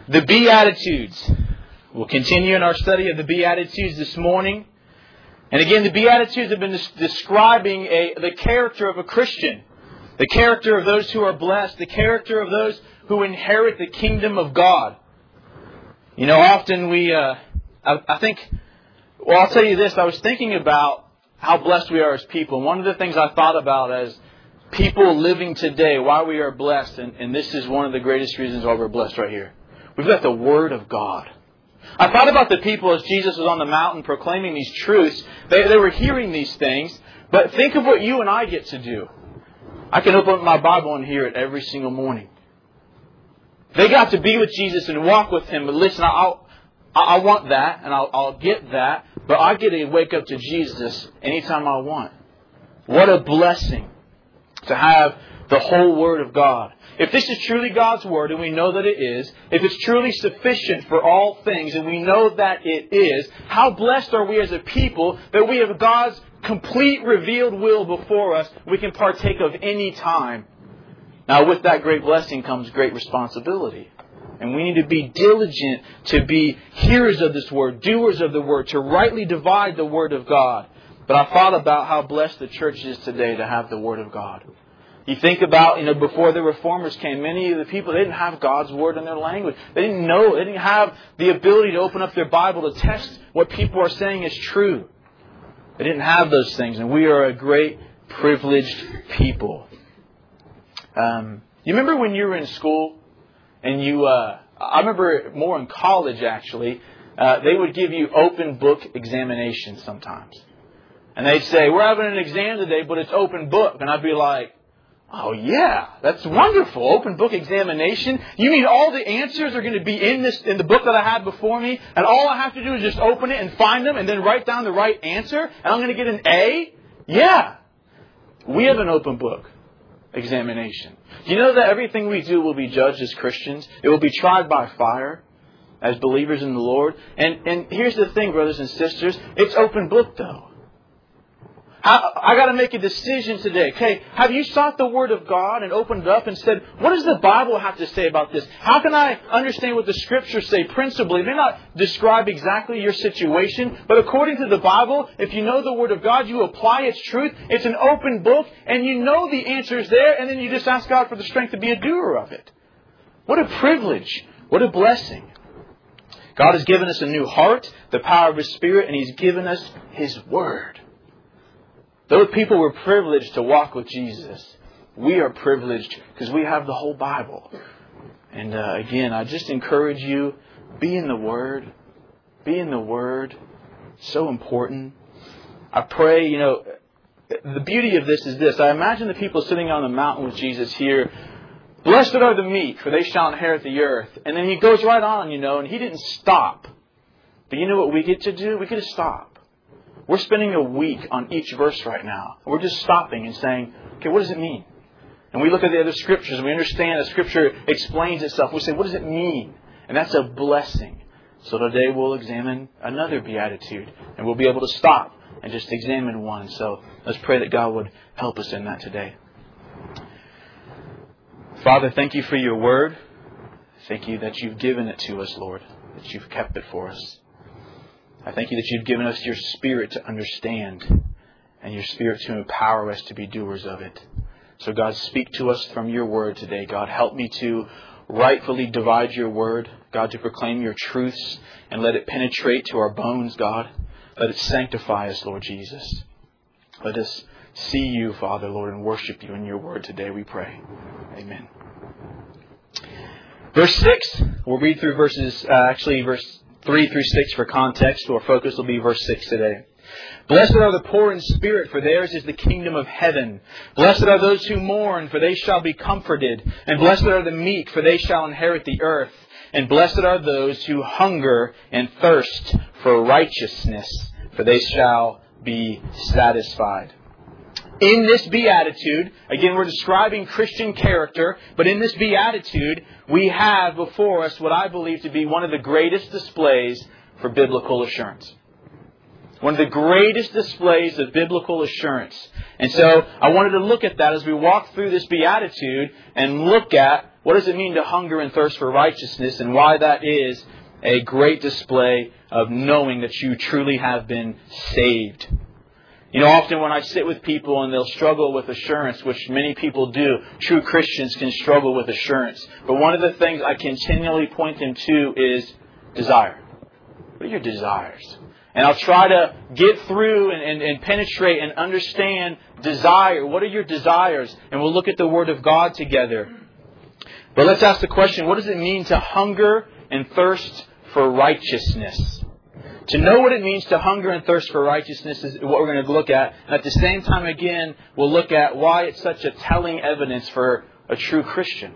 The Beatitudes. We'll continue in our study of the Beatitudes this morning. And again, the Beatitudes have been describing the character of a Christian. The character of those who are blessed. The character of those who inherit the kingdom of God. You know, often I think, well, I'll tell you this. I was thinking about how blessed we are as people. And one of the things I thought about as people living today, why we are blessed, and this is one of the greatest reasons why we're blessed right here. We've got the Word of God. I thought about the people as Jesus was on the mountain proclaiming these truths. They were hearing these things. But think of what you and I get to do. I can open up my Bible and hear it every single morning. They got to be with Jesus and walk with Him. But listen, I want that and I'll get that. But I get to wake up to Jesus anytime I want. What a blessing to have the whole Word of God. If this is truly God's Word, and we know that it is, if it's truly sufficient for all things, and we know that it is, how blessed are we as a people that we have God's complete revealed will before us we can partake of any time. Now, with that great blessing comes great responsibility. And we need to be diligent to be hearers of this Word, doers of the Word, to rightly divide the Word of God. But I thought about how blessed the church is today to have the Word of God. You think about, before the Reformers came, many of the people, they didn't have God's Word in their language. They didn't know, they didn't have the ability to open up their Bible to test what people are saying is true. They didn't have those things, and we are a great, privileged people. You remember when you were in school, and I remember more in college actually, they would give you open book examinations sometimes. And they'd say, we're having an exam today, but it's open book. And I'd be like, oh yeah, that's wonderful. Open book examination. You mean all the answers are going to be in the book that I had before me, and all I have to do is just open it and find them and then write down the right answer, and I'm going to get an A? Yeah. We have an open book examination. Do you know that everything we do will be judged as Christians? It will be tried by fire as believers in the Lord. And here's the thing, brothers and sisters. It's open book though. I got to make a decision today. Okay, have you sought the Word of God and opened it up and said, what does the Bible have to say about this? How can I understand what the Scriptures say principally? It may not describe exactly your situation, but according to the Bible, if you know the Word of God, you apply its truth. It's an open book, and you know the answers there, and then you just ask God for the strength to be a doer of it. What a privilege. What a blessing. God has given us a new heart, the power of His Spirit, and He's given us His Word. Those people were privileged to walk with Jesus. We are privileged because we have the whole Bible. And again, I just encourage you, be in the Word. Be in the Word. So important. I pray, the beauty of this is this. I imagine the people sitting on the mountain with Jesus here. Blessed are the meek, for they shall inherit the earth. And then He goes right on, and He didn't stop. But you know what we get to do? We get to stop. We're spending a week on each verse right now. We're just stopping and saying, okay, what does it mean? And we look at the other Scriptures and we understand that Scripture explains itself. We say, what does it mean? And that's a blessing. So today we'll examine another beatitude. And we'll be able to stop and just examine one. So let's pray that God would help us in that today. Father, thank You for Your Word. Thank You that You've given it to us, Lord. That You've kept it for us. I thank You that You've given us Your Spirit to understand and Your Spirit to empower us to be doers of it. So God, speak to us from Your Word today. God, help me to rightfully divide Your Word. God, to proclaim Your truths and let it penetrate to our bones, God. Let it sanctify us, Lord Jesus. Let us see You, Father, Lord, and worship You in Your Word today, we pray. Amen. Verse 6, we'll read through verse 3 through 6 for context. Our focus will be verse 6 today. Blessed are the poor in spirit, for theirs is the kingdom of heaven. Blessed are those who mourn, for they shall be comforted. And blessed are the meek, for they shall inherit the earth. And blessed are those who hunger and thirst for righteousness, for they shall be satisfied. In this beatitude, again, we're describing Christian character, but in this beatitude, we have before us what I believe to be one of the greatest displays for biblical assurance. One of the greatest displays of biblical assurance. And so I wanted to look at that as we walk through this beatitude and look at what does it mean to hunger and thirst for righteousness, and why that is a great display of knowing that you truly have been saved. You know, often when I sit with people and they'll struggle with assurance, which many people do, true Christians can struggle with assurance. But one of the things I continually point them to is desire. What are your desires? And I'll try to get through and penetrate and understand desire. What are your desires? And we'll look at the Word of God together. But let's ask the question, what does it mean to hunger and thirst for righteousness? To know what it means to hunger and thirst for righteousness is what we're going to look at. And at the same time, again, we'll look at why it's such a telling evidence for a true Christian.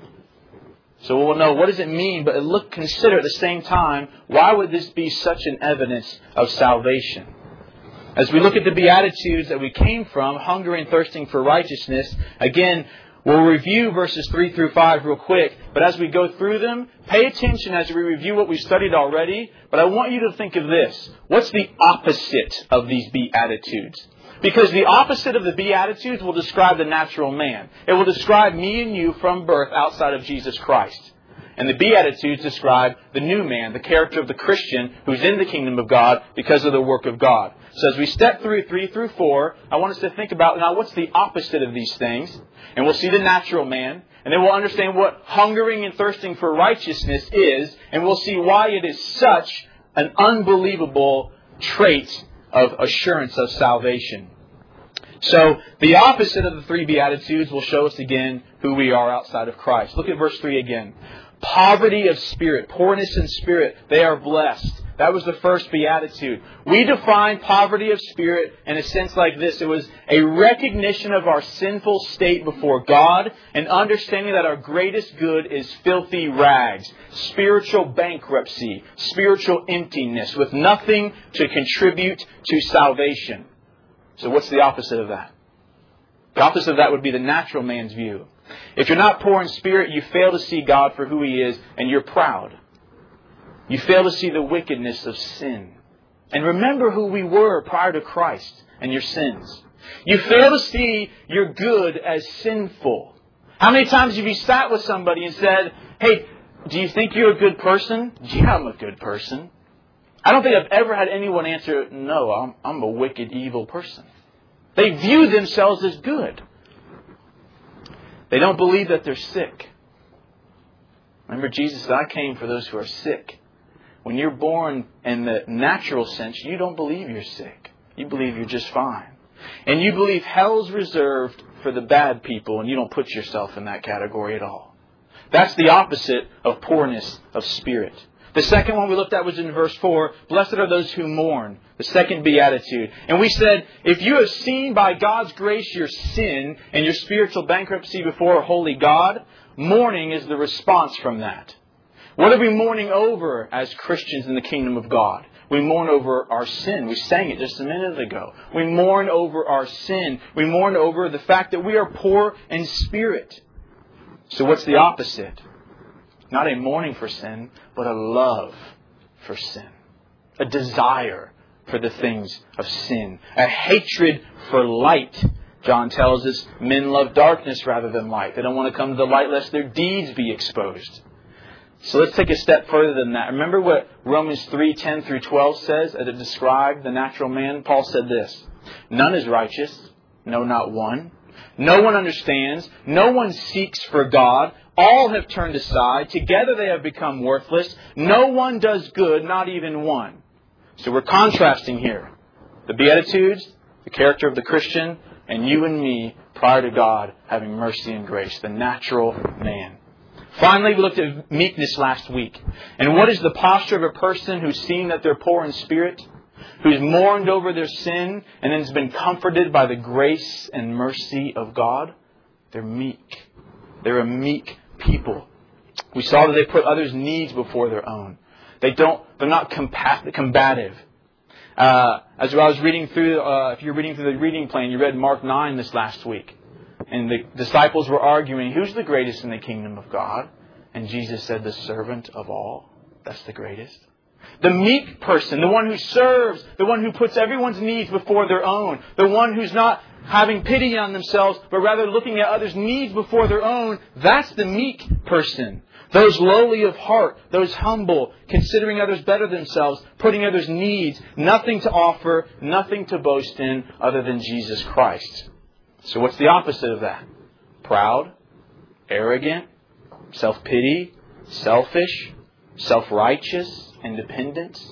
So we'll know what does it mean, but consider at the same time, why would this be such an evidence of salvation? As we look at the Beatitudes that we came from, hunger and thirsting for righteousness, again, we'll review verses 3 through 5 real quick. But as we go through them, pay attention as we review what we've studied already. But I want you to think of this. What's the opposite of these Beatitudes? Because the opposite of the Beatitudes will describe the natural man. It will describe me and you from birth outside of Jesus Christ. And the Beatitudes describe the new man, the character of the Christian who's in the kingdom of God because of the work of God. So as we step through 3 through 4, I want us to think about now what's the opposite of these things. And we'll see the natural man. And then we'll understand what hungering and thirsting for righteousness is. And we'll see why it is such an unbelievable trait of assurance of salvation. So the opposite of the 3 Beatitudes will show us again who we are outside of Christ. Look at verse 3 again. Poverty of spirit, poorness in spirit, they are blessed. That was the first Beatitude. We define poverty of spirit in a sense like this. It was a recognition of our sinful state before God and understanding that our greatest good is filthy rags, spiritual bankruptcy, spiritual emptiness with nothing to contribute to salvation. So what's the opposite of that? The opposite of that would be the natural man's view. If you're not poor in spirit, you fail to see God for who He is, and you're proud. You fail to see the wickedness of sin. And remember who we were prior to Christ and your sins. You fail to see your good as sinful. How many times have you sat with somebody and said, hey, do you think you're a good person? Yeah, I'm a good person. I don't think I've ever had anyone answer, no, I'm a wicked, evil person. They view themselves as good. They don't believe that they're sick. Remember, Jesus said, I came for those who are sick. When you're born in the natural sense, you don't believe you're sick. You believe you're just fine. And you believe hell's reserved for the bad people, and you don't put yourself in that category at all. That's the opposite of poorness of spirit. The second one we looked at was in verse 4. Blessed are those who mourn. The second beatitude. And we said, if you have seen by God's grace your sin and your spiritual bankruptcy before a holy God, mourning is the response from that. What are we mourning over as Christians in the kingdom of God? We mourn over our sin. We sang it just a minute ago. We mourn over our sin. We mourn over the fact that we are poor in spirit. So what's the opposite? Not a mourning for sin, but a love for sin. A desire for the things of sin. A hatred for light. John tells us men love darkness rather than light. They don't want to come to the light lest their deeds be exposed. So let's take a step further than that. Remember what Romans 3:10 through 12 says as it described the natural man? Paul said this. None is righteous. No, not one. No one understands. No one seeks for God. All have turned aside. Together they have become worthless. No one does good, not even one. So we're contrasting here. The Beatitudes, the character of the Christian, and you and me prior to God having mercy and grace. The natural man. Finally, we looked at meekness last week. And what is the posture of a person who's seen that they're poor in spirit? Who's mourned over their sin and then has been comforted by the grace and mercy of God? They're meek. They're a meek people. We saw that they put others' needs before their own. They're not combative. As I was reading through, if you're reading through the reading plan, you read Mark 9 this last week. And the disciples were arguing, who's the greatest in the kingdom of God? And Jesus said, the servant of all. That's the greatest. The meek person, the one who serves, the one who puts everyone's needs before their own, the one who's not having pity on themselves, but rather looking at others' needs before their own, that's the meek person. Those lowly of heart, those humble, considering others better than themselves, putting others' needs, nothing to offer, nothing to boast in other than Jesus Christ. So what's the opposite of that? Proud, arrogant, self-pity, selfish, self-righteous, independent.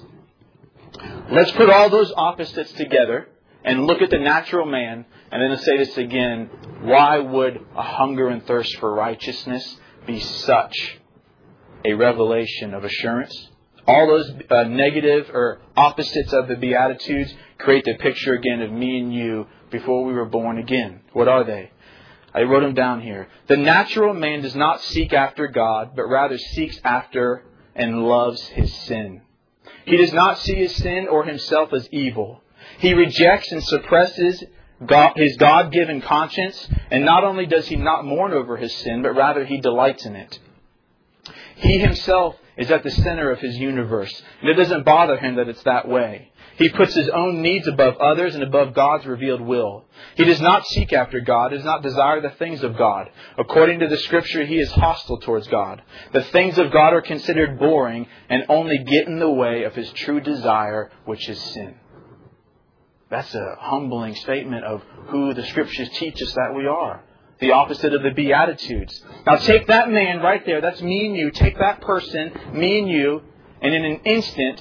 Let's put all those opposites together and look at the natural man, and then let's say this again. Why would a hunger and thirst for righteousness be such a revelation of assurance? All those negative or opposites of the Beatitudes create the picture again of me and you before we were born again. What are they? I wrote them down here. The natural man does not seek after God, but rather seeks after and loves his sin. He does not see his sin or himself as evil. He rejects and suppresses his God-given conscience, and not only does he not mourn over his sin, but rather he delights in it. He himself is at the center of his universe, and it doesn't bother him that it's that way. He puts his own needs above others and above God's revealed will. He does not seek after God, does not desire the things of God. According to the Scripture, he is hostile towards God. The things of God are considered boring and only get in the way of his true desire, which is sin. That's a humbling statement of who the Scriptures teach us that we are. The opposite of the Beatitudes. Now take that man right there, that's me and you. Take that person, me and you, and in an instant,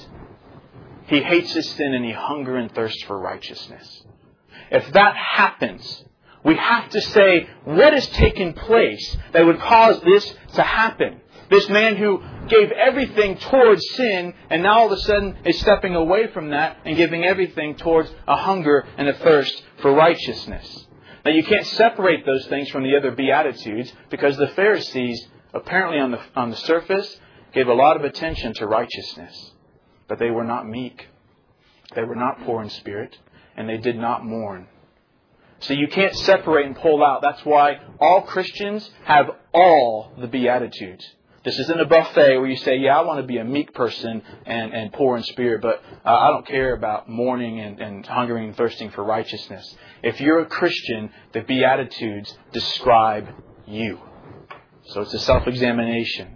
he hates his sin and he hunger and thirsts for righteousness. If that happens, we have to say, what has taken place that would cause this to happen? This man who gave everything towards sin and now all of a sudden is stepping away from that and giving everything towards a hunger and a thirst for righteousness. Now you can't separate those things from the other Beatitudes because the Pharisees, apparently on the surface, gave a lot of attention to righteousness. But they were not meek. They were not poor in spirit. And they did not mourn. So you can't separate and pull out. That's why all Christians have all the Beatitudes. This isn't a buffet where you say, yeah, I want to be a meek person and poor in spirit, but I don't care about mourning and hungering and thirsting for righteousness. If you're a Christian, the Beatitudes describe you. So it's a self-examination.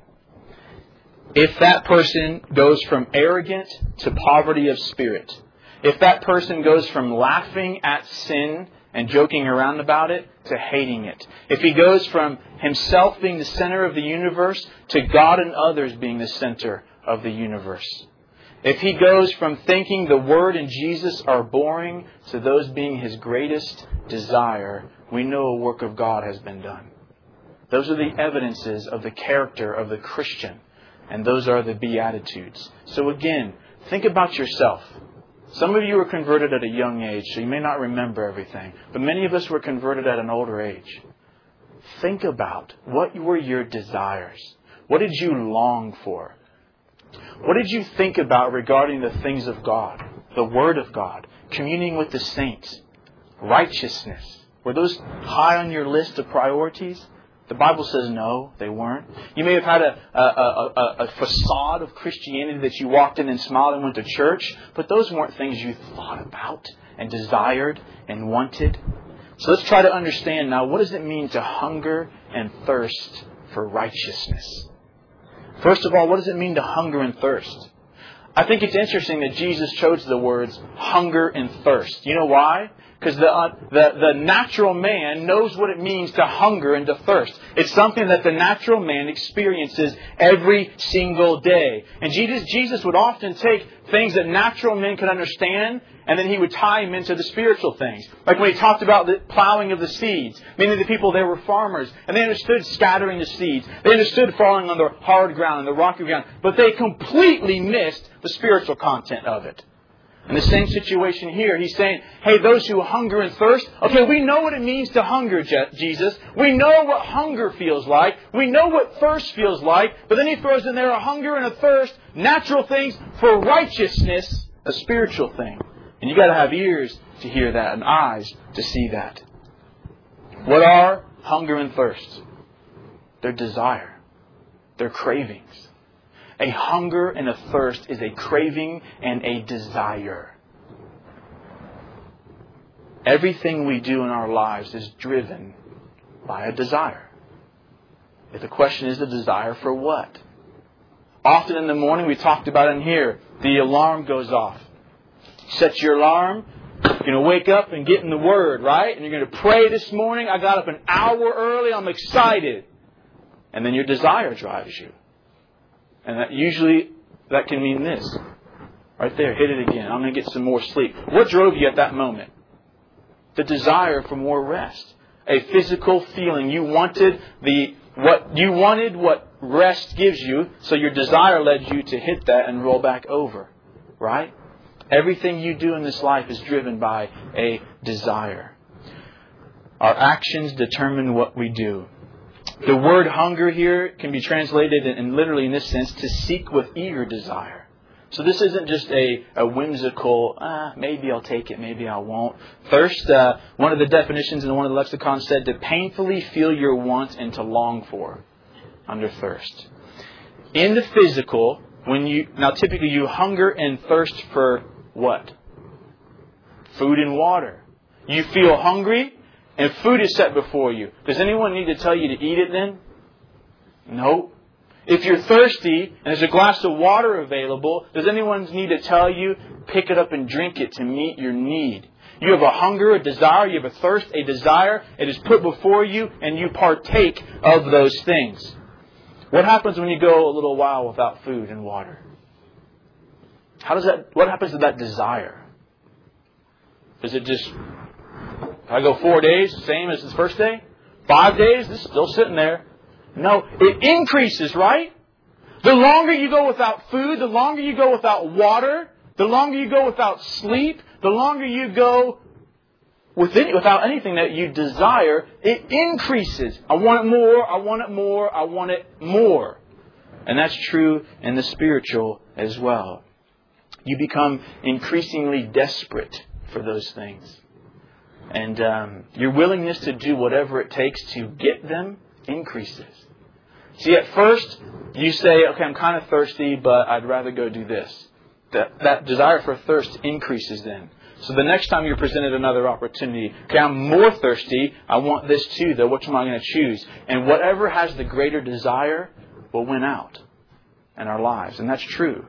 If that person goes from arrogant to poverty of spirit, if that person goes from laughing at sin and joking around about it to hating it, if he goes from himself being the center of the universe to God and others being the center of the universe, if he goes from thinking the Word and Jesus are boring to those being his greatest desire, we know a work of God has been done. Those are the evidences of the character of the Christian. And those are the Beatitudes. So again, think about yourself. Some of you were converted at a young age, so you may not remember everything. But many of us were converted at an older age. Think about what were your desires? What did you long for? What did you think about regarding the things of God, the Word of God, communing with the saints, righteousness? Were those high on your list of priorities? The Bible says no, they weren't. You may have had a facade of Christianity that you walked in and smiled and went to church, but those weren't things you thought about and desired and wanted. So let's try to understand now, what does it mean to hunger and thirst for righteousness? First of all, what does it mean to hunger and thirst? I think it's interesting that Jesus chose the words hunger and thirst. You know why? Because the natural man knows what it means to hunger and to thirst. It's something that the natural man experiences every single day. And Jesus would often take things that natural men could understand, and then he would tie them into the spiritual things. Like when he talked about the plowing of the seeds. Many of the people there were farmers, and they understood scattering the seeds. They understood falling on the hard ground and the rocky ground. But they completely missed the spiritual content of it. In the same situation here, he's saying, hey, those who hunger and thirst, okay, we know what it means to hunger, Jesus. We know what hunger feels like. We know what thirst feels like. But then he throws in there a hunger and a thirst, natural things for righteousness, a spiritual thing. And you got to have ears to hear that and eyes to see that. What are hunger and thirst? Their desire. Their cravings. A hunger and a thirst is a craving and a desire. Everything we do in our lives is driven by a desire. If the question is the desire for what? Often in the morning, we talked about in here, the alarm goes off. Set your alarm. You're going to wake up and get in the Word, right? And you're going to pray this morning. I got up an hour early. I'm excited. And then your desire drives you. And that can mean this. Right there, hit it again. I'm going to get some more sleep. What drove you at that moment? The desire for more rest. A physical feeling. You wanted what rest gives you, so your desire led you to hit that and roll back over. Right? Everything you do in this life is driven by a desire. Our actions determine what we do. The word hunger here can be translated in literally in this sense, to seek with eager desire. So this isn't just a whimsical, maybe I'll take it, maybe I won't. Thirst, one of the definitions in one of the lexicons said to painfully feel your want and to long for under thirst. In the physical, typically you hunger and thirst for what? Food and water. You feel hungry and food is set before you. Does anyone need to tell you to eat it then? No. If you're thirsty and there's a glass of water available, does anyone need to tell you, pick it up and drink it to meet your need? You have a hunger, a desire, you have a thirst, a desire. It is put before you and you partake of those things. What happens when you go a little while without food and water? What happens to that desire? Is it just, I go 4 days, same as the first day? 5 days, it's still sitting there. No, it increases, right? The longer you go without food, the longer you go without water, the longer you go without sleep, the longer you go without anything that you desire, it increases. I want it more, I want it more, I want it more. And that's true in the spiritual as well. You become increasingly desperate for those things. And your willingness to do whatever it takes to get them increases. See, at first, you say, okay, I'm kind of thirsty, but I'd rather go do this. That desire for thirst increases then. So the next time you're presented another opportunity, okay, I'm more thirsty, I want this too, though, which am I going to choose? And whatever has the greater desire will win out in our lives. And that's true.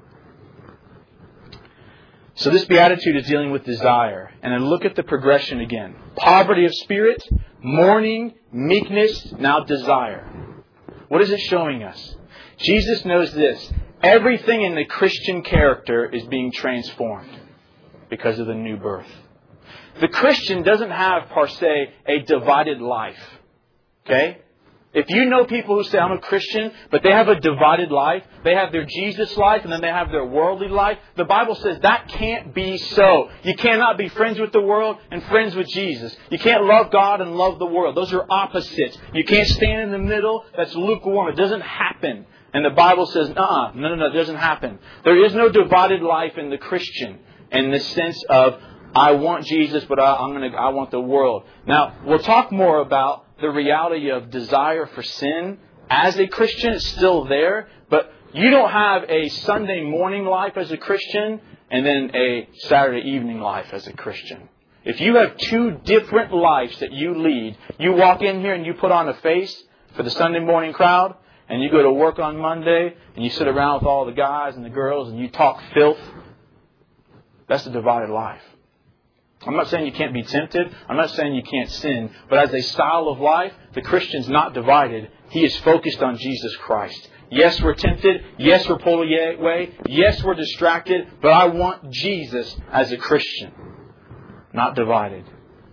So this beatitude is dealing with desire. And then look at the progression again. Poverty of spirit, mourning, meekness, now desire. What is it showing us? Jesus knows this. Everything in the Christian character is being transformed because of the new birth. The Christian doesn't have, per se, a divided life. Okay? If you know people who say, I'm a Christian, but they have a divided life, they have their Jesus life and then they have their worldly life, the Bible says that can't be so. You cannot be friends with the world and friends with Jesus. You can't love God and love the world. Those are opposites. You can't stand in the middle. That's lukewarm. It doesn't happen. And the Bible says, no, it doesn't happen. There is no divided life in the Christian in the sense of, I want Jesus, but I want the world. Now, we'll talk more about the reality of desire for sin. As a Christian, it's still there. But you don't have a Sunday morning life as a Christian and then a Saturday evening life as a Christian. If you have two different lives that you lead, you walk in here and you put on a face for the Sunday morning crowd, and you go to work on Monday and you sit around with all the guys and the girls and you talk filth, that's a divided life. I'm not saying you can't be tempted. I'm not saying you can't sin. But as a style of life, the Christian's not divided. He is focused on Jesus Christ. Yes, we're tempted. Yes, we're pulled away. Yes, we're distracted. But I want Jesus as a Christian. Not divided.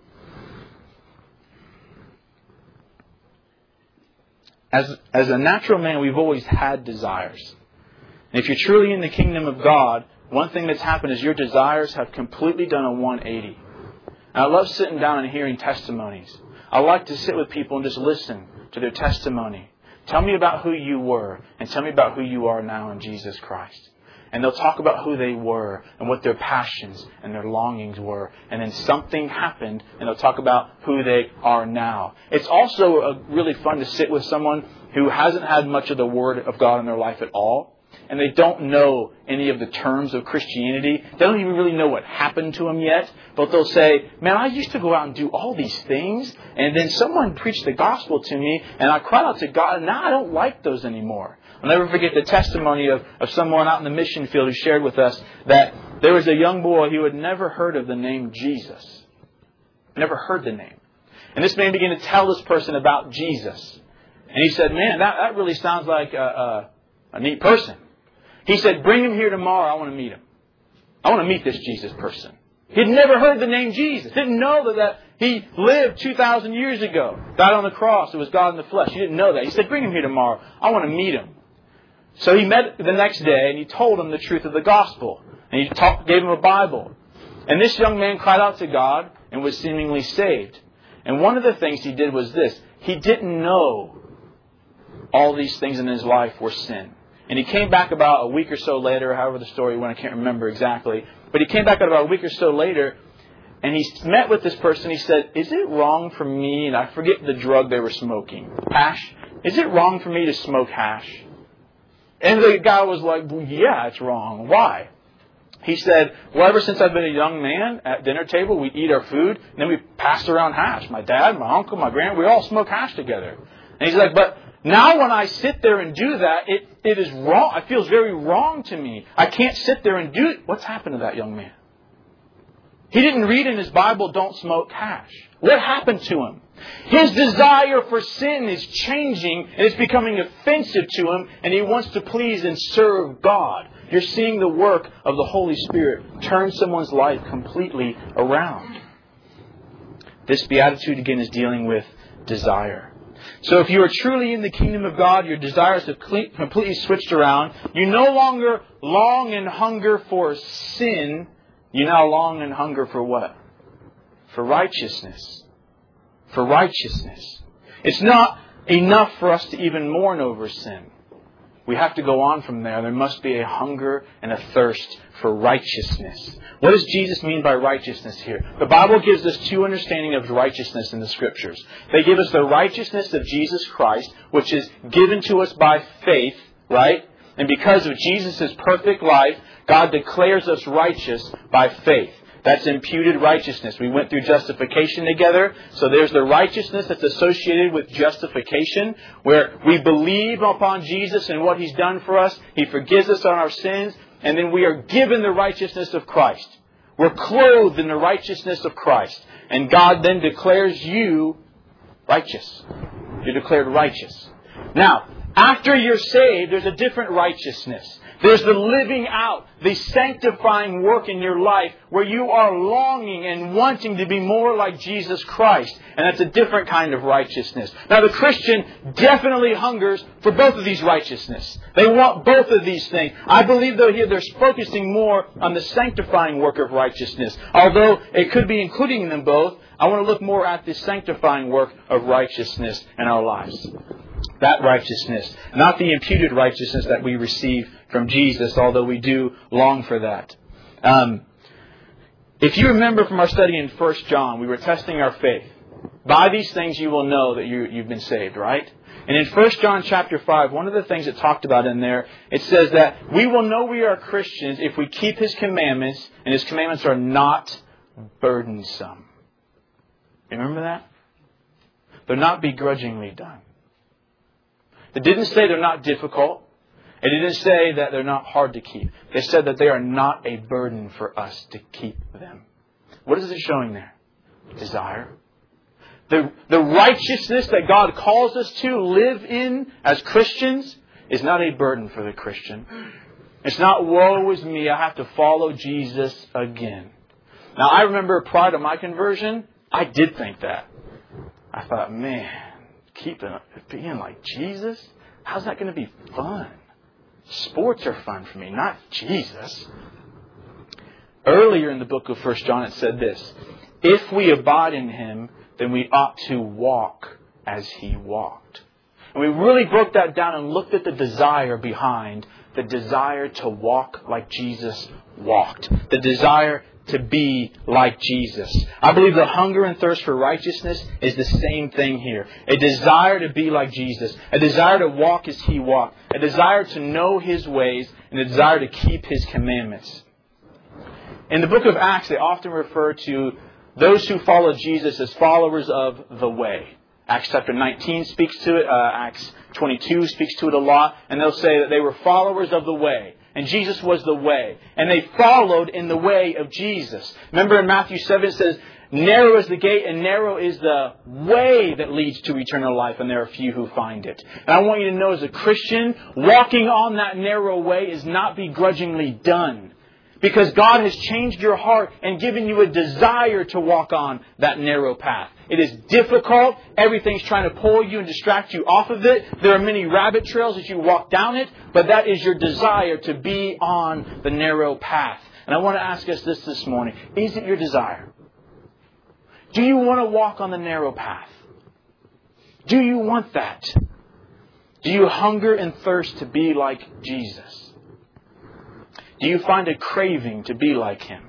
As a natural man, we've always had desires. And if you're truly in the kingdom of God, one thing that's happened is your desires have completely done a 180. And I love sitting down and hearing testimonies. I like to sit with people and just listen to their testimony. Tell me about who you were and tell me about who you are now in Jesus Christ. And they'll talk about who they were and what their passions and their longings were. And then something happened and they'll talk about who they are now. It's also really fun to sit with someone who hasn't had much of the Word of God in their life at all. and they don't know any of the terms of Christianity. They don't even really know what happened to them yet. But they'll say, man, I used to go out and do all these things, and then someone preached the gospel to me, and I cried out to God, and now I don't like those anymore. I'll never forget the testimony of someone out in the mission field who shared with us that there was a young boy who had never heard of the name Jesus. Never heard the name. And this man began to tell this person about Jesus. And he said, man, that really sounds like a neat person. He said, bring him here tomorrow. I want to meet him. I want to meet this Jesus person. He'd never heard the name Jesus. Didn't know that he lived 2,000 years ago. Died on the cross. It was God in the flesh. He didn't know that. He said, bring him here tomorrow. I want to meet him. So he met the next day and he told him the truth of the gospel. And he gave him a Bible. And this young man cried out to God and was seemingly saved. And one of the things he did was this. He didn't know all these things in his life were sin. And he came back about a week or so later, however the story went, I can't remember exactly. But he came back about a week or so later, and he met with this person. He said, is it wrong for me, and I forget the drug they were smoking, hash? Is it wrong for me to smoke hash? And the guy was like, well, yeah, it's wrong. Why? He said, well, ever since I've been a young man, at dinner table, we eat our food, and then we pass around hash. My dad, my uncle, my grand, we all smoke hash together. And he's like, but now when I sit there and do that, it is wrong. It feels very wrong to me. I can't sit there and do it. What's happened to that young man? He didn't read in his Bible, don't smoke hash. What happened to him? His desire for sin is changing and it's becoming offensive to him, and he wants to please and serve God. You're seeing the work of the Holy Spirit turn someone's life completely around. This beatitude again is dealing with desire. So if you are truly in the kingdom of God, your desires have completely switched around. You no longer long and hunger for sin. You now long and hunger for what? For righteousness. For righteousness. It's not enough for us to even mourn over sin. We have to go on from there. There must be a hunger and a thirst for righteousness. What does Jesus mean by righteousness here? The Bible gives us two understandings of righteousness in the Scriptures. They give us the righteousness of Jesus Christ, which is given to us by faith, right? And because of Jesus' perfect life, God declares us righteous by faith. That's imputed righteousness. We went through justification together. So there's the righteousness that's associated with justification, where we believe upon Jesus and what He's done for us. He forgives us on our sins. And then we are given the righteousness of Christ. We're clothed in the righteousness of Christ. And God then declares you righteous. You're declared righteous. Now, after you're saved, there's a different righteousness. There's the living out, the sanctifying work in your life where you are longing and wanting to be more like Jesus Christ. And that's a different kind of righteousness. Now the Christian definitely hungers for both of these righteousness. They want both of these things. I believe though here they're focusing more on the sanctifying work of righteousness. Although it could be including them both, I want to look more at the sanctifying work of righteousness in our lives. That righteousness, not the imputed righteousness that we receive from Jesus, although we do long for that. If you remember from our study in 1 John, we were testing our faith. By these things you will know that you've been saved, right? And in 1 John chapter 5, one of the things it talked about in there, it says that we will know we are Christians if we keep His commandments, and His commandments are not burdensome. You remember that? They're not begrudgingly done. It didn't say they're not difficult. It didn't say that they're not hard to keep. They said that they are not a burden for us to keep them. What is it showing there? Desire. The righteousness that God calls us to live in as Christians is not a burden for the Christian. It's not, woe is me, I have to follow Jesus again. Now, I remember prior to my conversion, I did think that. I thought, man, being like Jesus? How's that going to be fun? Sports are fun for me, not Jesus. Earlier in the book of 1 John it said this: if we abide in Him, then we ought to walk as He walked. And we really broke that down and looked at the desire behind the desire to walk like Jesus walked. The desire to be like Jesus. I believe the hunger and thirst for righteousness is the same thing here. A desire to be like Jesus. A desire to walk as He walked. A desire to know His ways. And a desire to keep His commandments. In the book of Acts, they often refer to those who follow Jesus as followers of the way. Acts chapter 19 speaks to it. Acts 22 speaks to it a lot. And they'll say that they were followers of the way. And Jesus was the way. And they followed in the way of Jesus. Remember in Matthew 7 it says, narrow is the gate and narrow is the way that leads to eternal life. And there are few who find it. And I want you to know as a Christian, walking on that narrow way is not begrudgingly done. Because God has changed your heart and given you a desire to walk on that narrow path. It is difficult. Everything's trying to pull you and distract you off of it. There are many rabbit trails as you walk down it. But that is your desire to be on the narrow path. And I want to ask us this morning. Is it your desire? Do you want to walk on the narrow path? Do you want that? Do you hunger and thirst to be like Jesus? Do you find a craving to be like Him?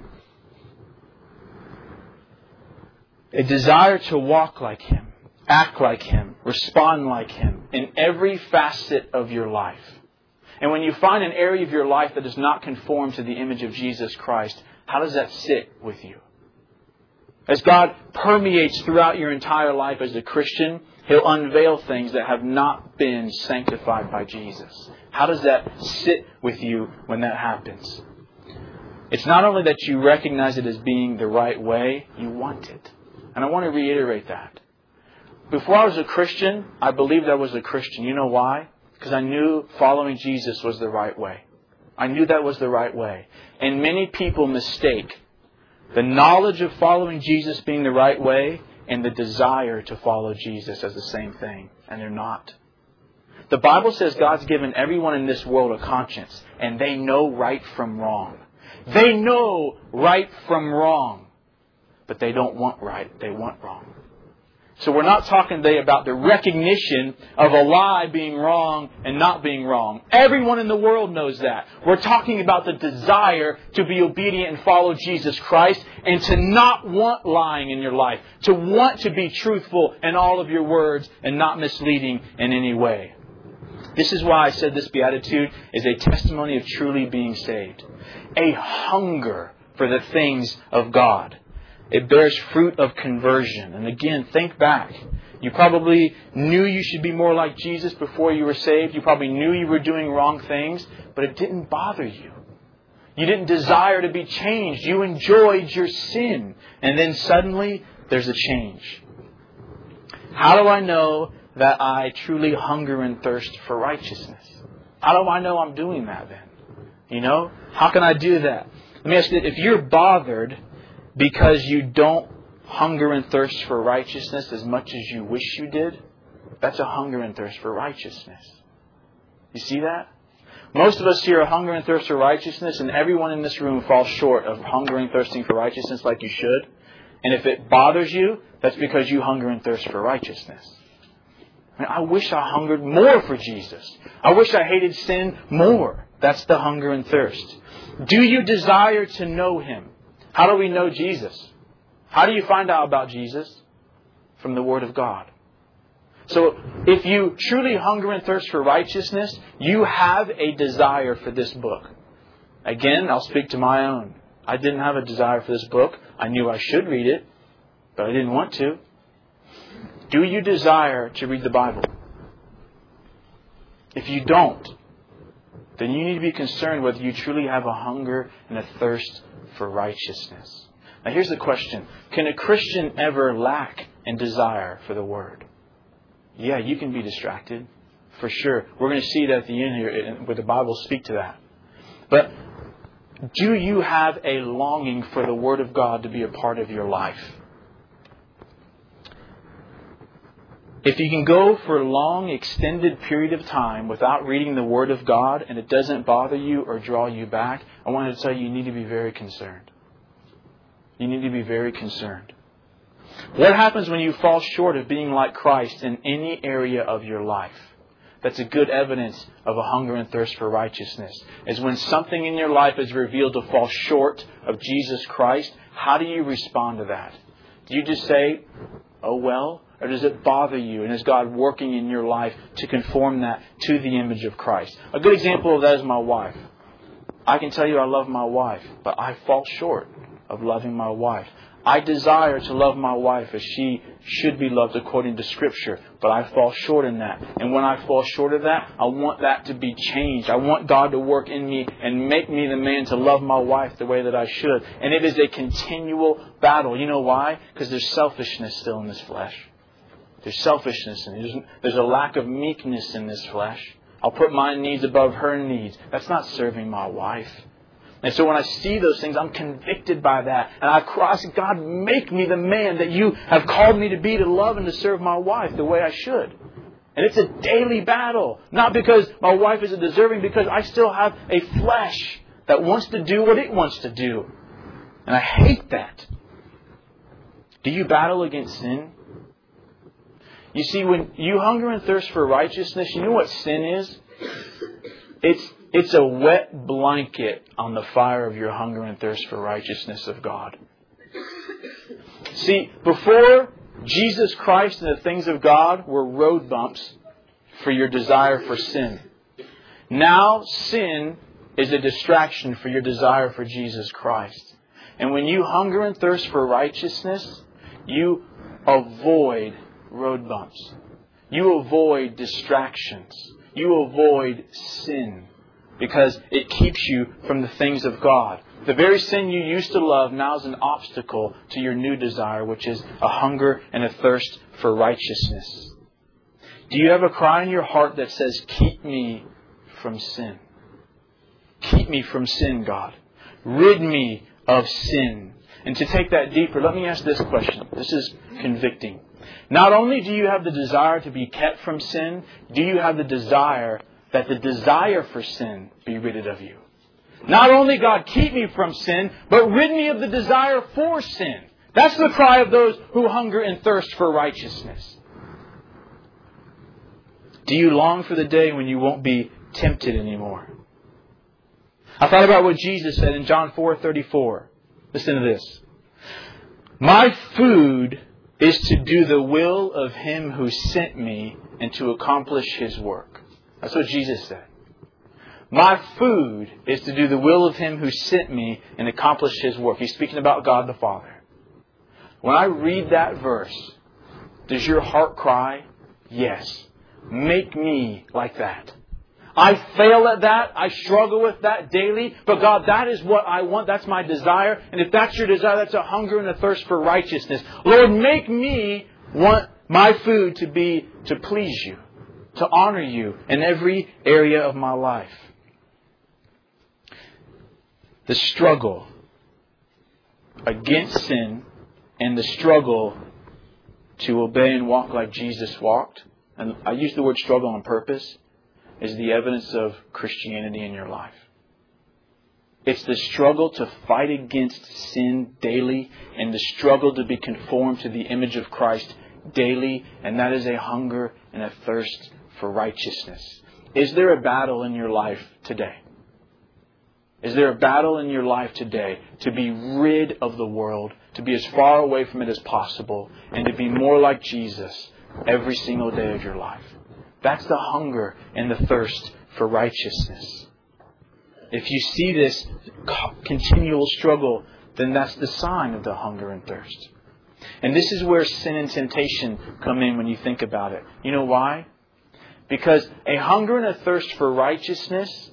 A desire to walk like Him, act like Him, respond like Him in every facet of your life. And when you find an area of your life that does not conform to the image of Jesus Christ, how does that sit with you? As God permeates throughout your entire life as a Christian, He'll unveil things that have not been sanctified by Jesus. How does that sit with you when that happens? It's not only that you recognize it as being the right way, you want it. And I want to reiterate that. Before I was a Christian, I believed I was a Christian. You know why? Because I knew following Jesus was the right way. I knew that was the right way. And many people mistake the knowledge of following Jesus being the right way and the desire to follow Jesus as the same thing. And they're not. The Bible says God's given everyone in this world a conscience. And they know right from wrong. They know right from wrong. But they don't want right. They want wrong. So we're not talking today about the recognition of a lie being wrong and not being wrong. Everyone in the world knows that. We're talking about the desire to be obedient and follow Jesus Christ and to not want lying in your life. To want to be truthful in all of your words and not misleading in any way. This is why I said this beatitude is a testimony of truly being saved. A hunger for the things of God. It bears fruit of conversion. And again, think back. You probably knew you should be more like Jesus before you were saved. You probably knew you were doing wrong things, but it didn't bother you. You didn't desire to be changed. You enjoyed your sin. And then suddenly, there's a change. How do I know that I truly hunger and thirst for righteousness? How do I know I'm doing that then? You know? How can I do that? Let me ask you, if you're bothered because you don't hunger and thirst for righteousness as much as you wish you did, that's a hunger and thirst for righteousness. You see that? Most of us here are hunger and thirst for righteousness, and everyone in this room falls short of hunger and thirsting for righteousness like you should. And if it bothers you, that's because you hunger and thirst for righteousness. I wish I hungered more for Jesus. I wish I hated sin more. That's the hunger and thirst. Do you desire to know Him? How do we know Jesus? How do you find out about Jesus? From the Word of God. So if you truly hunger and thirst for righteousness, you have a desire for this book. Again, I'll speak to my own. I didn't have a desire for this book. I knew I should read it, but I didn't want to. Do you desire to read the Bible? If you don't, then you need to be concerned whether you truly have a hunger and a thirst for righteousness. Now here's the question. Can a Christian ever lack in desire for the Word? Yeah, you can be distracted. For sure. We're going to see that at the end here where the Bible speaks to that. But do you have a longing for the Word of God to be a part of your life? If you can go for a long, extended period of time without reading the Word of God and it doesn't bother you or draw you back, I wanted to tell you, you need to be very concerned. You need to be very concerned. What happens when you fall short of being like Christ in any area of your life? that's a good evidence of a hunger and thirst for righteousness is when something in your life is revealed to fall short of Jesus Christ. How do you respond to that? Do you just say, oh well? Or does it bother you? And is God working in your life to conform that to the image of Christ? A good example of that is my wife. I can tell you I love my wife, but I fall short of loving my wife. I desire to love my wife as she should be loved according to Scripture, but I fall short in that. And when I fall short of that, I want that to be changed. I want God to work in me and make me the man to love my wife the way that I should. And it is a continual battle. You know why? Because there's selfishness still in this flesh. There's selfishness in it. There's a lack of meekness in this flesh. I'll put my needs above her needs. That's not serving my wife. And so when I see those things, I'm convicted by that. And I cry, God, make me the man that you have called me to be, to love and to serve my wife the way I should. And it's a daily battle. Not because my wife isn't deserving, because I still have a flesh that wants to do what it wants to do. And I hate that. Do you battle against sin? You see, when you hunger and thirst for righteousness, you know what sin is? It's a wet blanket on the fire of your hunger and thirst for righteousness of God. See, before Jesus Christ and the things of God were road bumps for your desire for sin. Now sin is a distraction for your desire for Jesus Christ. And when you hunger and thirst for righteousness, you avoid road bumps. You avoid distractions. You avoid sin because it keeps you from the things of God. The very sin you used to love now is an obstacle to your new desire, which is a hunger and a thirst for righteousness. Do you have a cry in your heart that says, keep me from sin? Keep me from sin, God. Rid me of sin. And to take that deeper, let me ask this question. This is convicting. Not only do you have the desire to be kept from sin, do you have the desire that the desire for sin be rid of you? Not only, God, keep me from sin, but rid me of the desire for sin. That's the cry of those who hunger and thirst for righteousness. Do you long for the day when you won't be tempted anymore? I thought about what Jesus said in John 4:34. Listen to this. My food is to do the will of Him who sent me and to accomplish His work. That's what Jesus said. My food is to do the will of Him who sent me and accomplish His work. He's speaking about God the Father. When I read that verse, does your heart cry, yes, make me like that? I fail at that. I struggle with that daily. But God, that is what I want. That's my desire. And if that's your desire, that's a hunger and a thirst for righteousness. Lord, make me want my food to be to please you, to honor you in every area of my life. The struggle against sin and the struggle to obey and walk like Jesus walked. And I use the word struggle on purpose. Is the evidence of Christianity in your life. It's the struggle to fight against sin daily and the struggle to be conformed to the image of Christ daily, and that is a hunger and a thirst for righteousness. Is there a battle in your life today? Is there a battle in your life today to be rid of the world, to be as far away from it as possible, and to be more like Jesus every single day of your life? That's the hunger and the thirst for righteousness. If you see this continual struggle, then that's the sign of the hunger and thirst. And this is where sin and temptation come in when you think about it. You know why? Because a hunger and a thirst for righteousness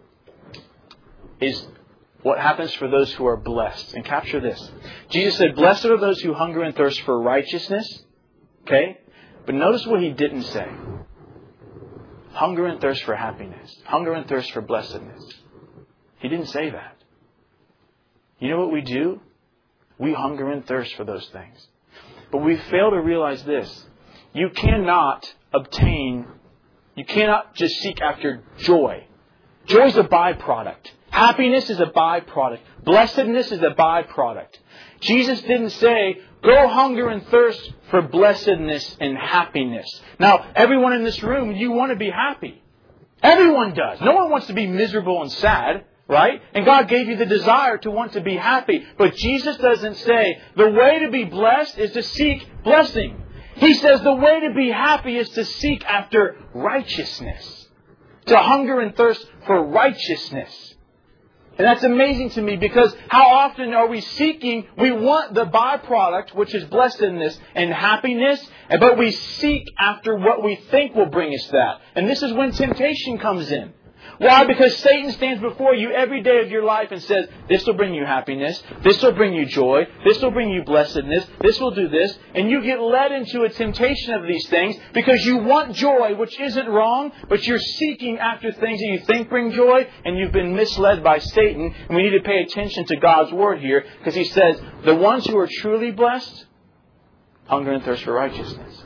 is what happens for those who are blessed. And capture this. Jesus said, blessed are those who hunger and thirst for righteousness. Okay? But notice what He didn't say. Hunger and thirst for happiness. Hunger and thirst for blessedness. He didn't say that. You know what we do? We hunger and thirst for those things. But we fail to realize this. You cannot just seek after joy. Joy is a byproduct. Happiness is a byproduct. Blessedness is a byproduct. Jesus didn't say, go hunger and thirst for blessedness and happiness. Now, everyone in this room, you want to be happy. Everyone does. No one wants to be miserable and sad, right? And God gave you the desire to want to be happy. But Jesus doesn't say the way to be blessed is to seek blessing. He says the way to be happy is to seek after righteousness. To hunger and thirst for righteousness. And that's amazing to me because how often are we seeking, we want the byproduct, which is blessedness and happiness, but we seek after what we think will bring us that. And this is when temptation comes in. Why? Because Satan stands before you every day of your life and says, this will bring you happiness, this will bring you joy, this will bring you blessedness, this will do this. And you get led into a temptation of these things because you want joy, which isn't wrong, but you're seeking after things that you think bring joy, and you've been misled by Satan. And we need to pay attention to God's Word here because He says, the ones who are truly blessed, hunger and thirst for righteousness.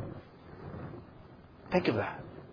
Think of that.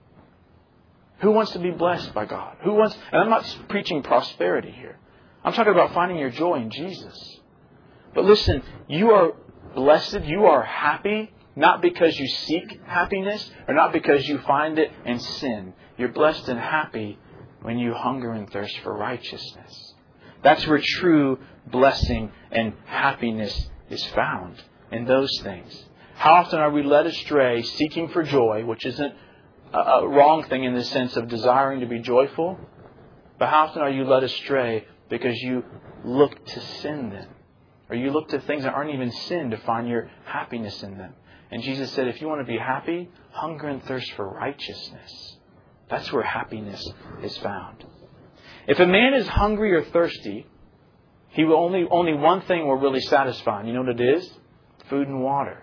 Who wants to be blessed by God? Who wants? And I'm not preaching prosperity here. I'm talking about finding your joy in Jesus. But listen, you are blessed, you are happy, not because you seek happiness or not because you find it in sin. You're blessed and happy when you hunger and thirst for righteousness. That's where true blessing and happiness is found, in those things. How often are we led astray seeking for joy, which isn't a wrong thing in the sense of desiring to be joyful, but how often are you led astray because you look to sin then? Or you look to things that aren't even sin to find your happiness in them. And Jesus said, if you want to be happy, hunger and thirst for righteousness. That's where happiness is found. If a man is hungry or thirsty, he will only one thing will really satisfy him. You know what it is? Food and water.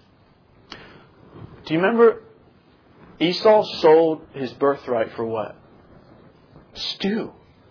Do you remember Esau sold his birthright for what? Stew.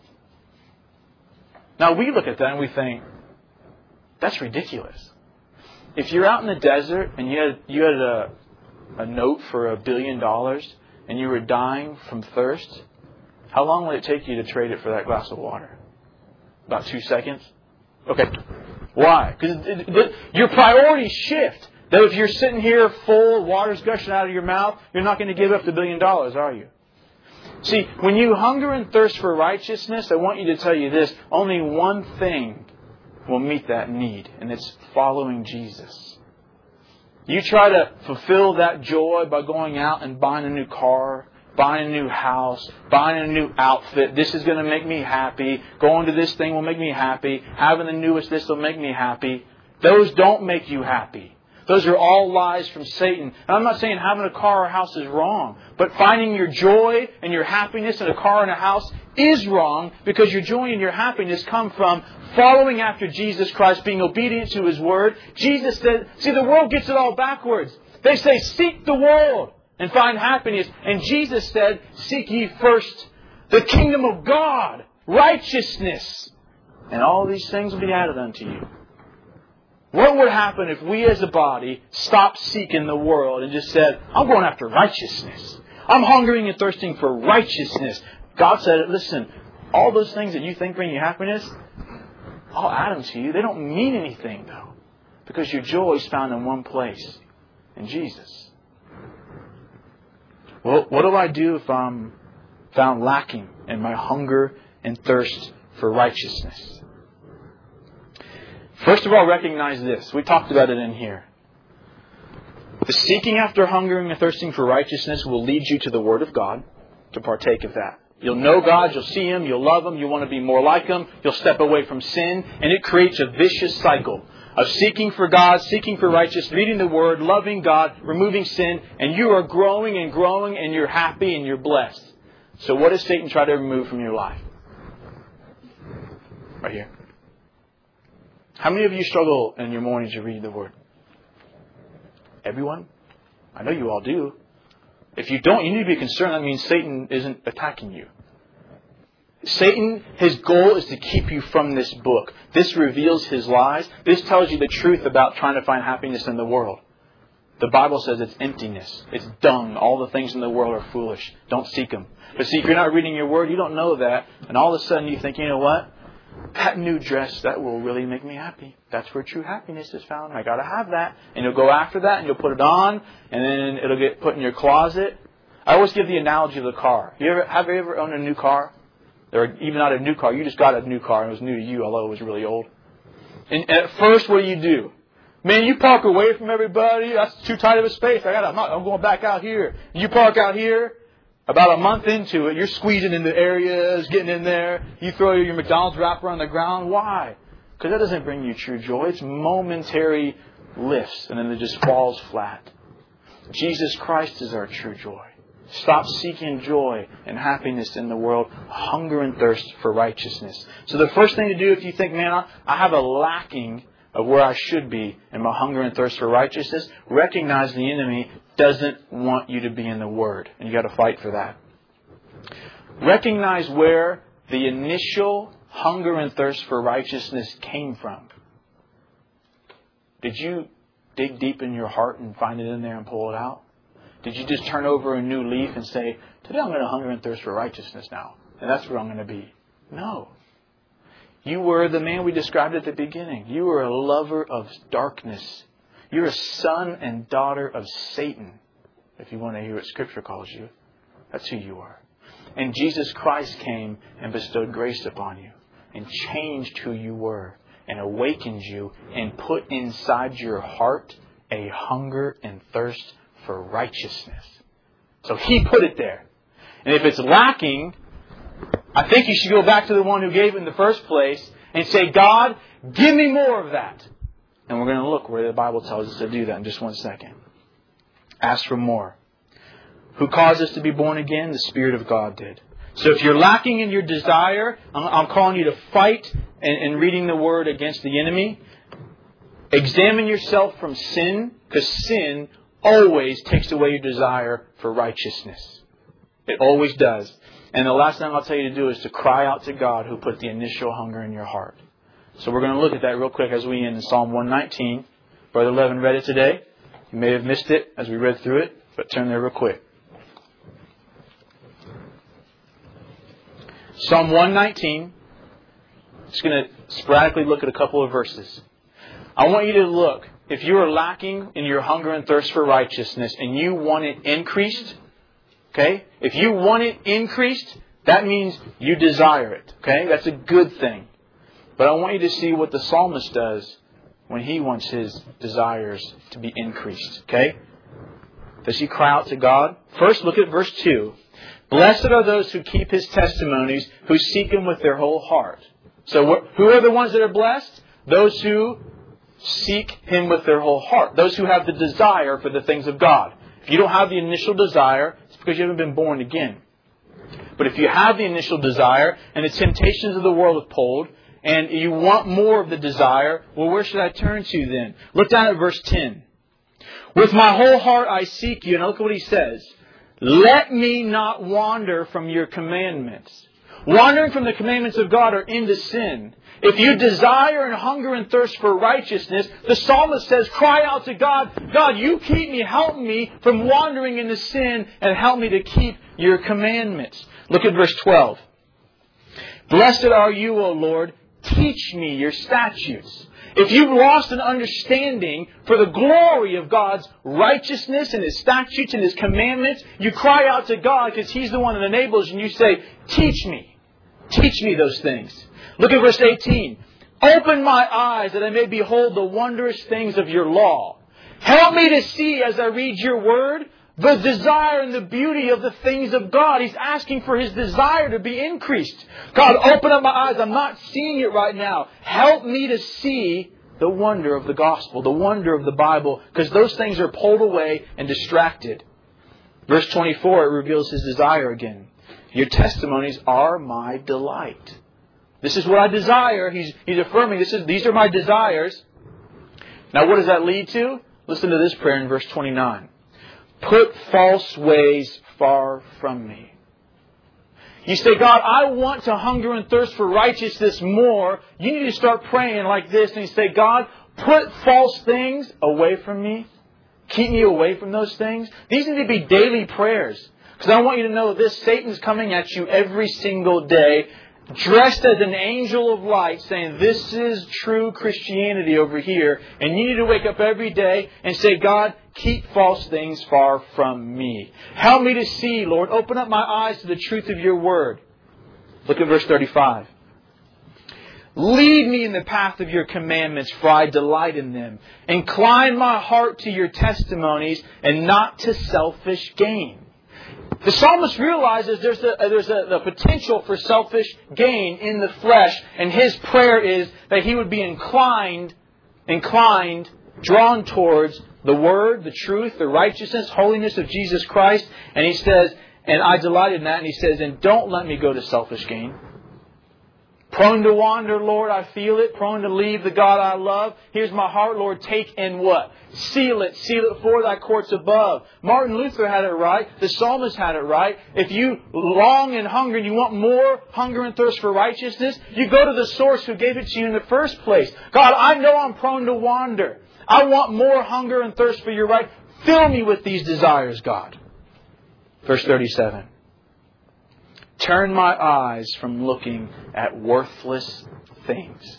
Now we look at that and we think, that's ridiculous. If you're out in the desert and you had a note for $1 billion and you were dying from thirst, how long would it take you to trade it for that glass of water? About 2 seconds? Okay. Why? Because your priorities shift. That if you're sitting here full, water's gushing out of your mouth, you're not going to give up the $1 billion, are you? See, when you hunger and thirst for righteousness, I want you to tell you this, only one thing will meet that need, and it's following Jesus. You try to fulfill that joy by going out and buying a new car, buying a new house, buying a new outfit. This is going to make me happy. Going to this thing will make me happy. Having the newest this will make me happy. Those don't make you happy. Those are all lies from Satan. And I'm not saying having a car or a house is wrong. But finding your joy and your happiness in a car and a house is wrong, because your joy and your happiness come from following after Jesus Christ, being obedient to His Word. Jesus said, see, the world gets it all backwards. They say, seek the world and find happiness. And Jesus said, seek ye first the kingdom of God, righteousness, and all these things will be added unto you. What would happen if we as a body stopped seeking the world and just said, I'm going after righteousness. I'm hungering and thirsting for righteousness. God said, listen, all those things that you think bring you happiness, I'll add them to you. They don't mean anything, though, because your joy is found in one place, in Jesus. Well, what do I do if I'm found lacking in my hunger and thirst for righteousness? First of all, recognize this. We talked about it in here. The seeking after hungering and thirsting for righteousness will lead you to the Word of God to partake of that. You'll know God, you'll see Him, you'll love Him, you'll want to be more like Him, you'll step away from sin, and it creates a vicious cycle of seeking for God, seeking for righteousness, reading the Word, loving God, removing sin, and you are growing and growing, and you're happy and you're blessed. So what does Satan try to remove from your life? Right here. How many of you struggle in your mornings to read the Word? Everyone? I know you all do. If you don't, you need to be concerned. That means Satan isn't attacking you. Satan, his goal is to keep you from this book. This reveals his lies. This tells you the truth about trying to find happiness in the world. The Bible says it's emptiness. It's dung. All the things in the world are foolish. Don't seek them. But see, if you're not reading your Word, you don't know that. And all of a sudden you think, you know what? That new dress, that will really make me happy. That's where true happiness is found. I got to have that. And you'll go after that and you'll put it on. And then it'll get put in your closet. I always give the analogy of the car. Have you ever owned a new car? Or even not a new car. You just got a new car and it was new to you, although it was really old. And at first, what do? Man, you park away from everybody. That's too tight of a space. I'm going back out here. You park out here. About a month into it, you're squeezing into areas, getting in there. You throw your McDonald's wrapper on the ground. Why? Because that doesn't bring you true joy. It's momentary lifts, and then it just falls flat. Jesus Christ is our true joy. Stop seeking joy and happiness in the world. Hunger and thirst for righteousness. So the first thing to do if you think, man, I have a lacking of where I should be in my hunger and thirst for righteousness, recognize the enemy doesn't want you to be in the Word. And you got to fight for that. Recognize where the initial hunger and thirst for righteousness came from. Did you dig deep in your heart and find it in there and pull it out? Did you just turn over a new leaf and say, today I'm going to hunger and thirst for righteousness now, and that's where I'm going to be? No. You were the man we described at the beginning. You were a lover of darkness. You're a son and daughter of Satan, if you want to hear what Scripture calls you. That's who you are. And Jesus Christ came and bestowed grace upon you and changed who you were and awakened you and put inside your heart a hunger and thirst for righteousness. So He put it there. And if it's lacking, I think you should go back to the one who gave it in the first place and say, God, give me more of that. And we're going to look where the Bible tells us to do that in just one second. Ask for more. Who caused us to be born again? The Spirit of God did. So if you're lacking in your desire, I'm calling you to fight and reading the Word against the enemy. Examine yourself from sin, because sin always takes away your desire for righteousness. It always does. And the last thing I'll tell you to do is to cry out to God who put the initial hunger in your heart. So we're going to look at that real quick as we end in Psalm 119. Brother Levin read it today. You may have missed it as we read through it, but turn there real quick. Psalm 119. Just going to sporadically look at a couple of verses. I want you to look. If you are lacking in your hunger and thirst for righteousness and you want it increased, okay? If you want it increased, that means you desire it, okay? That's a good thing. But I want you to see what the psalmist does when he wants his desires to be increased, okay? Does he cry out to God? First, look at verse 2. Blessed are those who keep His testimonies, who seek Him with their whole heart. So who are the ones that are blessed? Those who seek Him with their whole heart. Those who have the desire for the things of God. If you don't have the initial desire, it's because you haven't been born again. But if you have the initial desire and the temptations of the world have pulled, and you want more of the desire, well, where should I turn to then? Look down at verse 10. With my whole heart I seek you. And look what he says. Let me not wander from your commandments. Wandering from the commandments of God are into sin. If you desire and hunger and thirst for righteousness, the psalmist says, cry out to God, God, you keep me, help me from wandering into sin and help me to keep your commandments. Look at verse 12. Blessed are you, O Lord, teach me your statutes. If you've lost an understanding for the glory of God's righteousness and His statutes and His commandments, you cry out to God because He's the one that enables, and you say, teach me. Teach me those things. Look at verse 18. Open my eyes that I may behold the wondrous things of your law. Help me to see as I read your word the desire and the beauty of the things of God. He's asking for his desire to be increased. God, open up my eyes. I'm not seeing it right now. Help me to see the wonder of the gospel, the wonder of the Bible, because those things are pulled away and distracted. Verse 24, it reveals his desire again. Your testimonies are my delight. This is what I desire. He's affirming these are my desires. Now what does that lead to? Listen to this prayer in verse 29. Put false ways far from me. You say, God, I want to hunger and thirst for righteousness more. You need to start praying like this. And you say, God, put false things away from me. Keep me away from those things. These need to be daily prayers. Because I want you to know this, Satan's coming at you every single day, dressed as an angel of light, saying, this is true Christianity over here. And you need to wake up every day and say, God, keep false things far from me. Help me to see, Lord. Open up my eyes to the truth of your word. Look at verse 35. Lead me in the path of your commandments, for I delight in them. Incline my heart to your testimonies and not to selfish gain. The psalmist realizes there's a potential for selfish gain in the flesh. And his prayer is that he would be inclined, drawn towards the Word, the truth, the righteousness, holiness of Jesus Christ. And he says, and I delight in that. And he says, and don't let me go to selfish gain. Prone to wander, Lord, I feel it. Prone to leave the God I love. Here's my heart, Lord, take and what? Seal it for thy courts above. Martin Luther had it right. The psalmist had it right. If you long and hunger and you want more hunger and thirst for righteousness, you go to the source who gave it to you in the first place. God, I know I'm prone to wander. I want more hunger and thirst for your right. Fill me with these desires, God. Verse 37. Turn my eyes from looking at worthless things.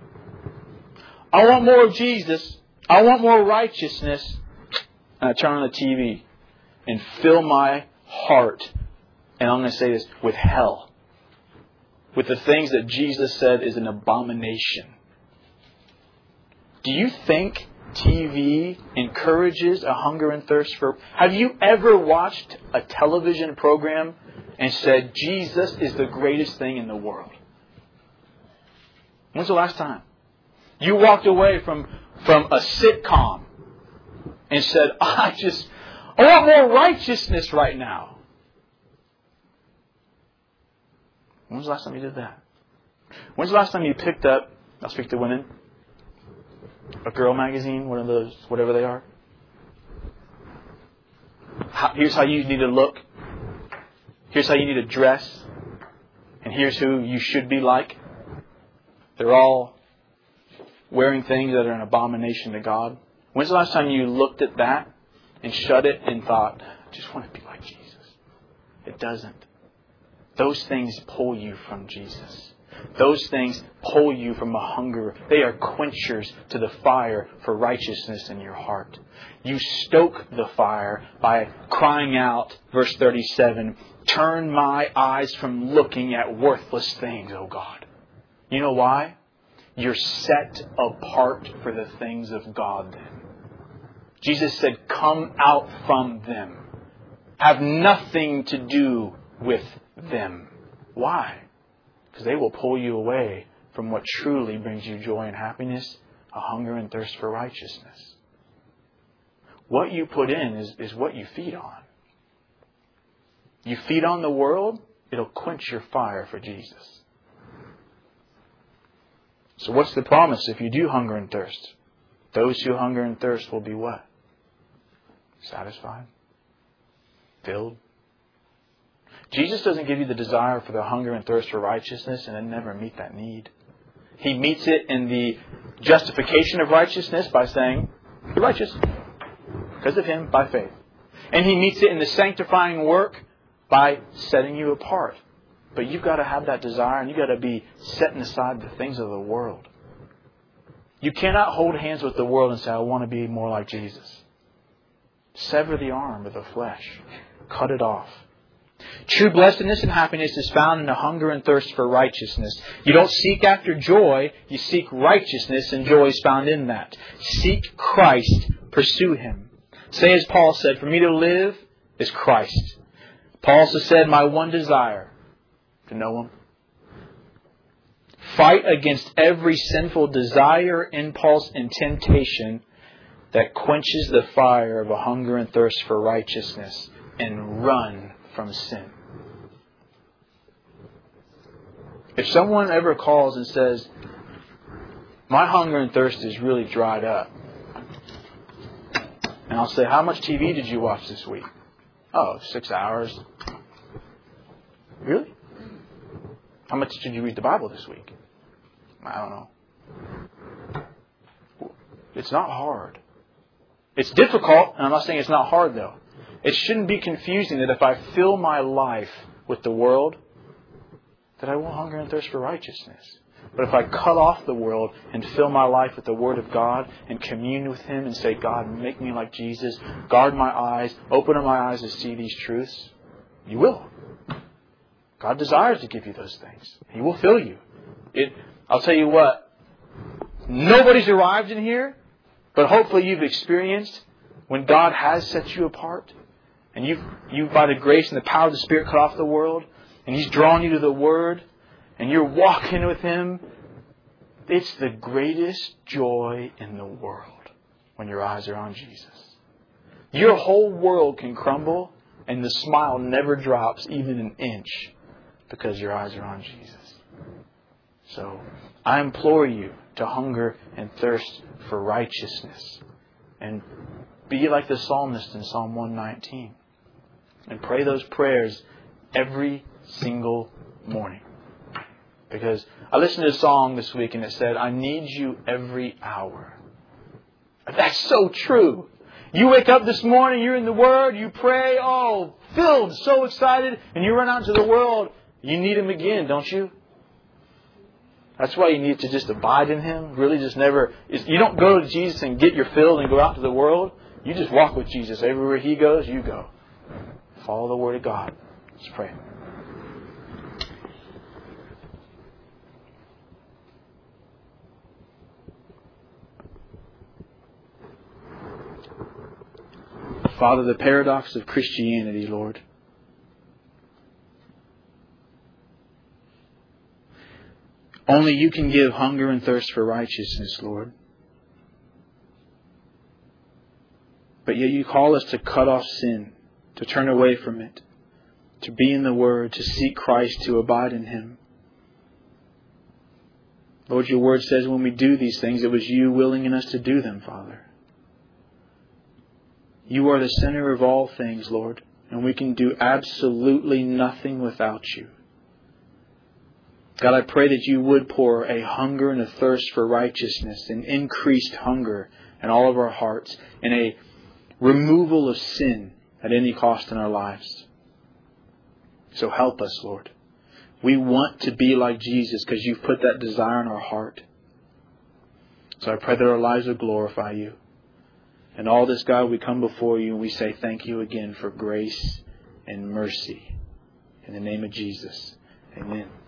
I want more of Jesus. I want more righteousness. And I turn on the TV and fill my heart, and I'm going to say this, with hell. With the things that Jesus said is an abomination. Do you think TV encourages a hunger and thirst for... Have you ever watched a television program and said, Jesus is the greatest thing in the world? When's the last time? You walked away from a sitcom and said, I want more righteousness right now. When's the last time you did that? When's the last time you picked up, I'll speak to women, a girl magazine, one of those, whatever they are? Here's how you need to look. Here's how you need to dress. And here's who you should be like. They're all wearing things that are an abomination to God. When's the last time you looked at that and shut it and thought, I just want to be like Jesus? It doesn't. Those things pull you from Jesus. Those things pull you from a hunger. They are quenchers to the fire for righteousness in your heart. You stoke the fire by crying out, verse 37, turn my eyes from looking at worthless things, O God. You know why? You're set apart for the things of God then. Jesus said, come out from them. Have nothing to do with them. Why? Because they will pull you away from what truly brings you joy and happiness, a hunger and thirst for righteousness. What you put in is what you feed on. You feed on the world, it'll quench your fire for Jesus. So what's the promise if you do hunger and thirst? Those who hunger and thirst will be what? Satisfied? Filled? Jesus doesn't give you the desire for the hunger and thirst for righteousness and then never meet that need. He meets it in the justification of righteousness by saying, you're righteous because of Him by faith. And He meets it in the sanctifying work by setting you apart. But you've got to have that desire and you've got to be setting aside the things of the world. You cannot hold hands with the world and say, I want to be more like Jesus. Sever the arm of the flesh. Cut it off. True blessedness and happiness is found in the hunger and thirst for righteousness. You don't seek after joy, you seek righteousness, and joy is found in that. Seek Christ, pursue Him. Say as Paul said, for me to live is Christ. Paul also said, my one desire, to know Him. Fight against every sinful desire, impulse, and temptation that quenches the fire of a hunger and thirst for righteousness, and run from sin. If someone ever calls and says, my hunger and thirst is really dried up, and I'll say, how much TV did you watch this week? Oh, 6 hours. Really? How much did you read the Bible this week? I don't know. It's not hard. It's difficult, and I'm not saying it's not hard though. It shouldn't be confusing that if I fill my life with the world, that I won't hunger and thirst for righteousness. But if I cut off the world and fill my life with the Word of God and commune with Him and say, God, make me like Jesus, guard my eyes, open up my eyes to see these truths, you will. God desires to give you those things. He will fill you. I'll tell you what, nobody's arrived in here, but hopefully you've experienced when God has set you apart and you've by the grace and the power of the Spirit cut off the world and He's drawn you to the Word and you're walking with Him. It's the greatest joy in the world when your eyes are on Jesus. Your whole world can crumble and the smile never drops even an inch because your eyes are on Jesus. So I implore you to hunger and thirst for righteousness and be like the psalmist in Psalm 119 and pray those prayers every single morning. Because I listened to a song this week and it said, I need you every hour. That's so true. You wake up this morning, you're in the Word, you pray, filled, so excited, and you run out into the world. You need Him again, don't you? That's why you need to just abide in Him. Really just never... You don't go to Jesus and get your fill and go out to the world. You just walk with Jesus. Everywhere He goes, you go. Follow the Word of God. Let's pray. Father, the paradox of Christianity, Lord. Only You can give hunger and thirst for righteousness, Lord. But yet You call us to cut off sin, to turn away from it, to be in the Word, to seek Christ, to abide in Him. Lord, Your Word says when we do these things, it was You willing in us to do them, Father. You are the center of all things, Lord, and we can do absolutely nothing without You. God, I pray that You would pour a hunger and a thirst for righteousness, an increased hunger in all of our hearts, and a removal of sin at any cost in our lives. So help us, Lord. We want to be like Jesus because You've put that desire in our heart. So I pray that our lives will glorify You. And all this, God, we come before You and we say thank You again for grace and mercy. In the name of Jesus, amen.